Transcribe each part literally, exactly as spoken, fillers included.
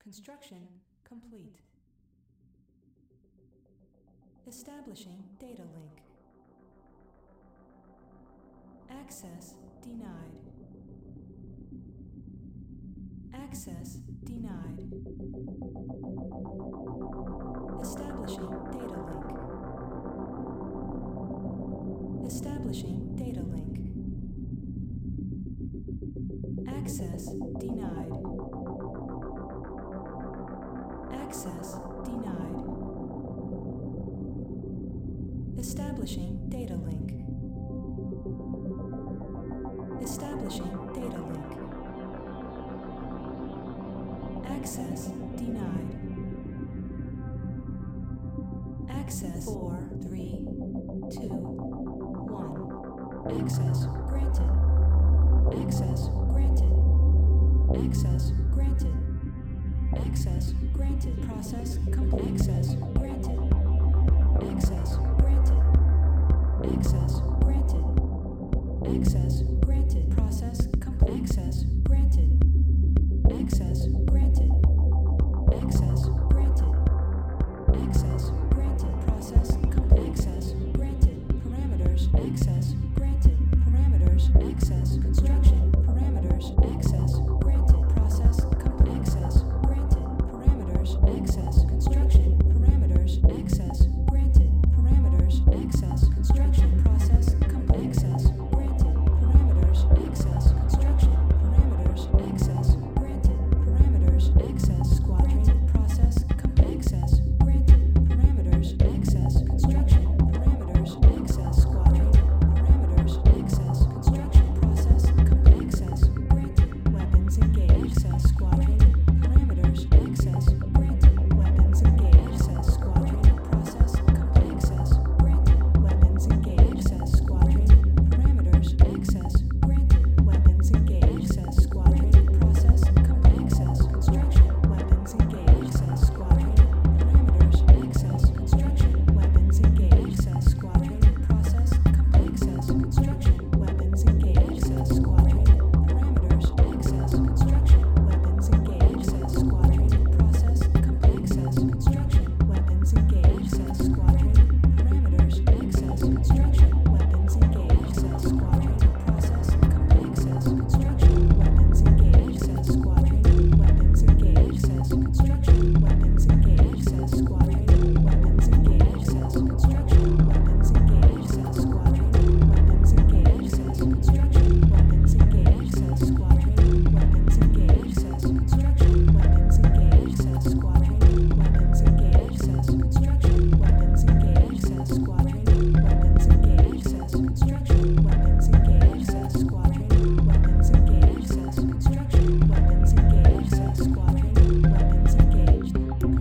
Construction complete. Establishing data link. Access denied. Access denied. Establishing data link. Establishing data link. Access denied. Access denied. Establishing data link. Establishing data link. Access denied. Access four, three, two, one. Access granted. Access granted. Access granted. Access granted. Process complete. Access granted. Access granted. Access granted. Access granted. Process complete. Access granted. Access granted. Access granted. Access granted. Process complete. Access granted. Parameters. Access granted. Parameters. Access construction. Parameters. Access granted. Process complete. Access granted. Parameters. Access construction. Parameters. Access granted. Parameters. Access construction. Process complete. Access granted. Parameters. Access construction. Parameters. Access granted. Parameters. Access squadron. Process complete. Access granted. Parameters. Access construction. Parameters. Access squadron. Parameters. Access construction. Process complete. Access granted. Weapons engaged. Access squadron. Parameters. Access granted. Weapons engaged. Access squadron. Process complete. Access granted. Weapons engaged. Access squadron. Parameters. Access granted. Weapons engaged. Access squadron. Process complete. Access construction. Weapons engaged. Access squadron. Parameters. Access construction. Weapons engaged. Access squadron. Process complete. Access construction. Weapons engaged. Access squadron. Parameters. Access construction. Weapons engaged. Access squadron. Process complete. Access construction. Weapons engaged. Access squadron. Parameters. Access construction. Weapons engaged. Access squadron. Process complete. Access construction. Weapons engaged. Access squadron. Weapons engaged. Access construction. Weapons engaged. Access squadron. Weapons engaged. Access construction. Weapons engaged. Access squadron. Weapons engaged. Access construction. Weapons engaged. Access squadron. Weapons engaged. Access construction. Weapons engaged. Access squadron. Weapons engaged. Access construction. Weapons engaged. Access squadron. Weapons engaged. Access construction. Weapons engaged. Access squadron. Weapons engaged. Access construction. Weapons engaged. Access squadron. Weapons engaged.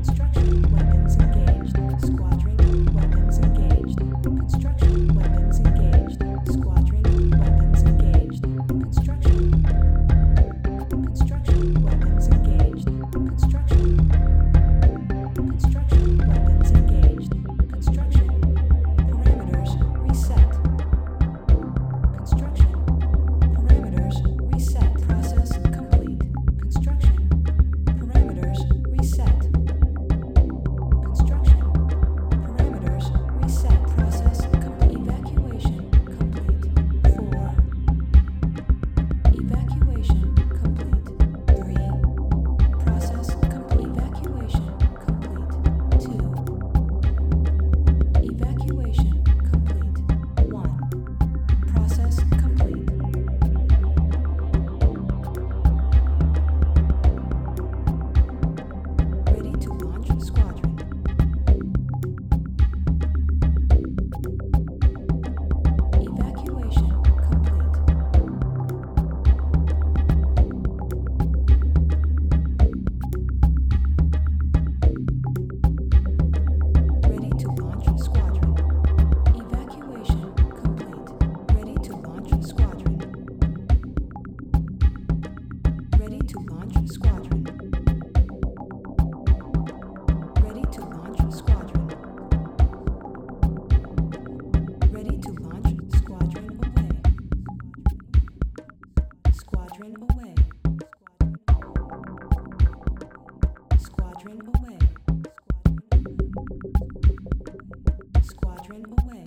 Squadron away. Squadron away.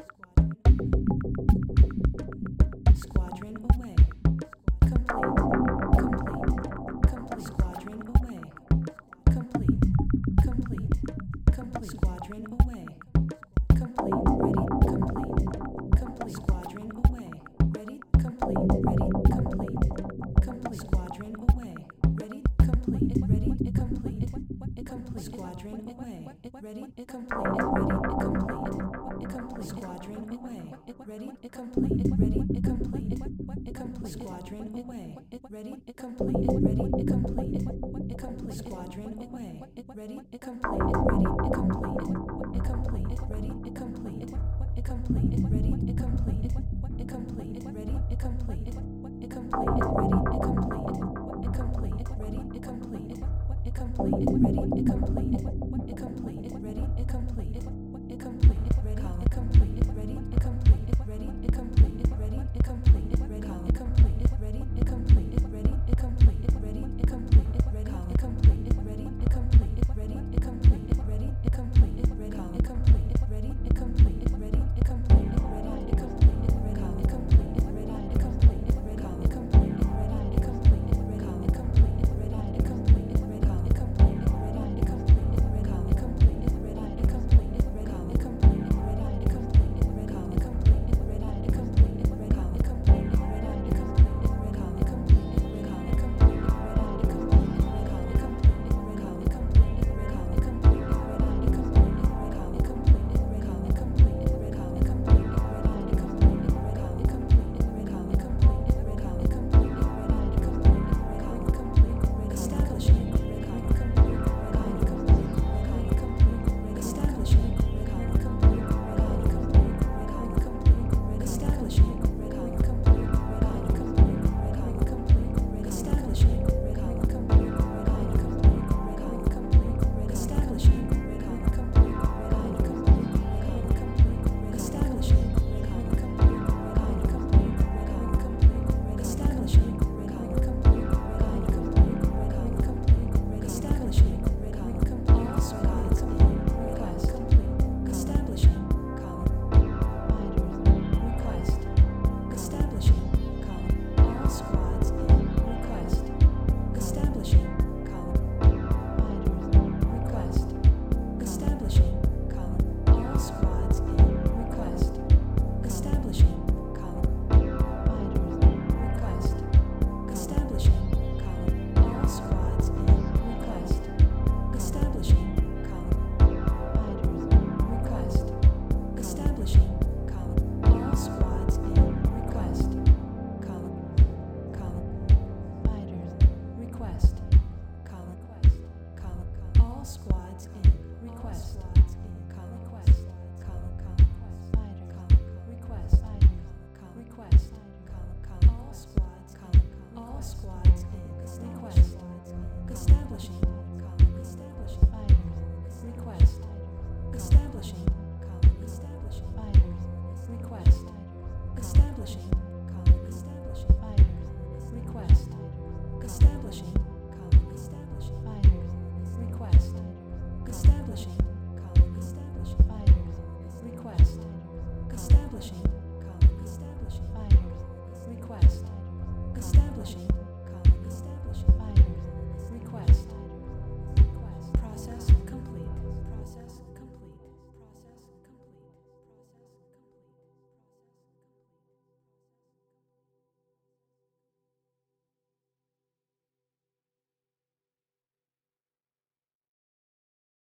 Squadron away. Complete. Complete. Complete. Squadron away. Complete. Complete. Complete. Squadron away. Complete. Ready. Complete. Complete. Squadron away. Ready. Complete. Ready. Complete. Complete. Squadron away. Ready. Complete. Ready. Complete. Complete. Squadron away. Ready. Complete. Ready. Complete. Complete. Squadron away. Ready. Complete. Ready. Complete. Complete. Squadron away. Ready. Complete. Ready. Complete. Complete. Squadron away. Ready. Complete. Ready. Complete. Complete. Ready. Complete. Complete. Ready. Complete. Complete. Ready. Complete. Complete. Ready. Complete. Complete. Ready. Complete. Complete. Ready. Complete. Complete. Ready. Complete. Complete. Ready. Complete. Ready. Complete. Ready. Complete. Ready. Complete. Ready. Complete. Ready. Complete.